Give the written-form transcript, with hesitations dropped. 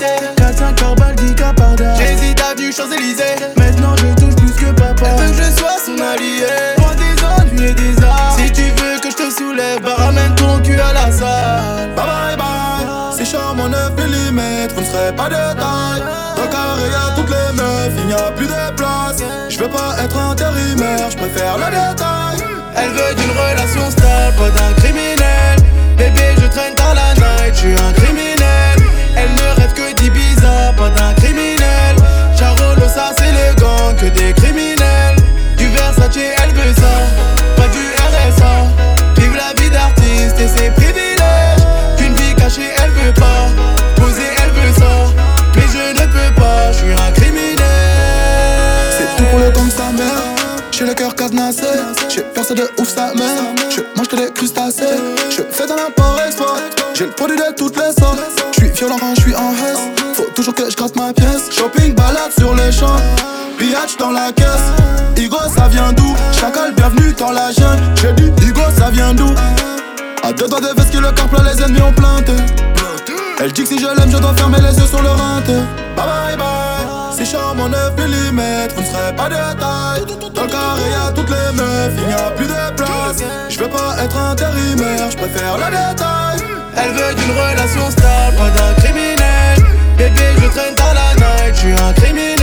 qualité. 4-5 carbales, 10 cas par date. J'hésite avenue Champs-Élysées. Maintenant je touche plus que papa. Elle veut que je sois son allié. Loin des ennuis et des arts. Si tu veux que je te soulève, bah ramène ton cul à la salle. Bye bye bye. C'est charme en 9 mm, vous ne serez pas de taille. Dans le carré y'a toutes les meufs, il n'y a plus de place. Je veux pas être intérimaire, je préfère le détail. Elle veut d'une relation stable, pas d'un criminel. Bébé je traîne dans la night, je suis un criminel. Elle ne rêve que d'Ibiza, pas d'un criminel. Charolo ça c'est le gang, que des criminels. Du Versace elle veut ça, pas du RSA. Vive la vie d'artiste et ses privilèges. Qu'une vie cachée elle veut pas, poser elle veut ça. Mais je ne peux pas, je suis un criminel. C'est tout pour le temps de sa mère. J'ai le cœur cadenassé, j'ai percé de ouf sa mère. Je mange que des crustacés, je fais un import-export. J'ai le produit de toutes les sortes. Je suis violent quand je suis en hesse. Faut toujours que je gratte ma pièce. Shopping, balade sur les champs. Pillage dans la caisse. Igo ça vient d'où? Chacal, bienvenue dans la jungle. J'ai dit Igo ça vient d'où? À deux doigts de veste que le corps plein, les ennemis ont planté. Elle dit que si je l'aime je dois fermer les yeux sur le rinté. Bye bye bye. C'est charme en 9 mm, vous ne serez pas de taille. Dans le carré y'a toutes les meufs, il n'y a plus de place. Je veux pas être intérimaire, je préfère le détail. Elle veut d'une relation stable, pas d'un criminel. Bébé je traîne dans la night, je suis un criminel.